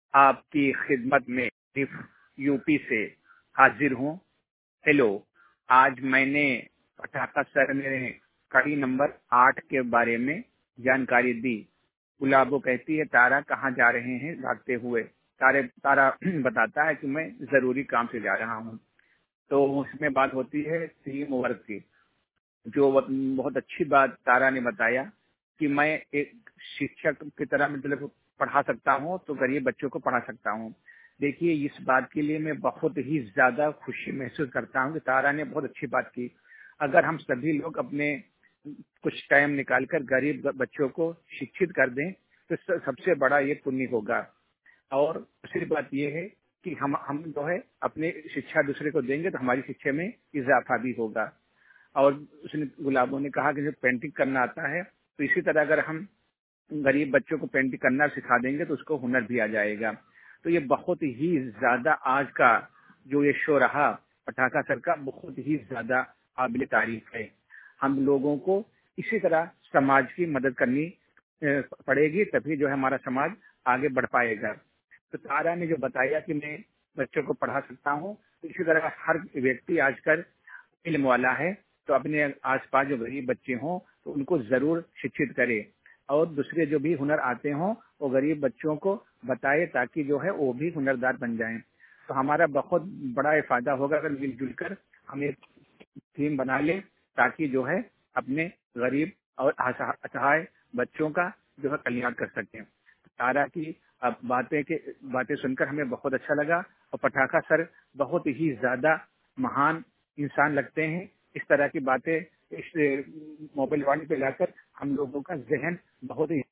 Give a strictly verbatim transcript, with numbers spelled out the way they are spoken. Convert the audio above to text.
आपकी खिदमत में सिर्फ यूपी से हाजिर हूँ। हेलो, आज मैंने पटाखा सर में कड़ी नंबर आठ के बारे में जानकारी दी। गुलाबो कहती है, तारा कहाँ जा रहे हैं भागते हुए। तारे तारा बताता है कि मैं जरूरी काम से जा रहा हूँ। तो उसमें बात होती है टीम वर्क की। जो बहुत अच्छी बात तारा ने बताया कि मैं एक शिक्षक की तरह मतलब पढ़ा सकता हूँ, तो गरीब बच्चों को पढ़ा सकता हूँ। देखिए, इस बात के लिए मैं बहुत ही ज्यादा खुशी महसूस करता हूँ कि तारा ने बहुत अच्छी बात की। अगर हम सभी लोग अपने कुछ टाइम निकालकर गरीब बच्चों को शिक्षित कर दें तो सबसे बड़ा ये पुण्य होगा। और दूसरी बात ये है कि हम हम जो है अपने शिक्षा दूसरे को देंगे तो हमारी शिक्षा में इजाफा भी होगा। और उसने गुलाबों ने कहा कि जो पेंटिंग करना आता है, तो इसी तरह अगर हम गरीब बच्चों को पेंटिंग करना सिखा देंगे तो उसको हुनर भी आ जाएगा। तो ये बहुत ही ज्यादा आज का जो ये शो रहा पटाखा सर का, बहुत ही ज्यादा काबिल तारीफ है। हम लोगों को इसी तरह समाज की मदद करनी पड़ेगी, तभी जो है हमारा समाज आगे बढ़ पाएगा। तो तारा ने जो बताया कि मैं बच्चों को पढ़ा सकता हूँ, तो इसी तरह हर व्यक्ति आजकल इल्म वाला है, तो अपने आसपास जो गरीब बच्चे हों तो उनको जरूर शिक्षित करे और दूसरे जो भी हुनर आते हों वो गरीब बच्चों को बताए, ताकि जो है वो भी हुनरदार बन जाएं। तो हमारा बहुत बड़ा फायदा होगा अगर मिलजुल कर हम एक टीम बना ले, ताकि जो है अपने गरीब और असहाय बच्चों का जो है कल्याण कर सकें। तारा की अब बातें के बातें सुनकर हमें बहुत अच्छा लगा और पटाखा सर बहुत ही ज्यादा महान इंसान लगते हैं। इस तरह की बातें इस मोबाइल वाणी पे लाकर हम लोगों का जहन बहुत ही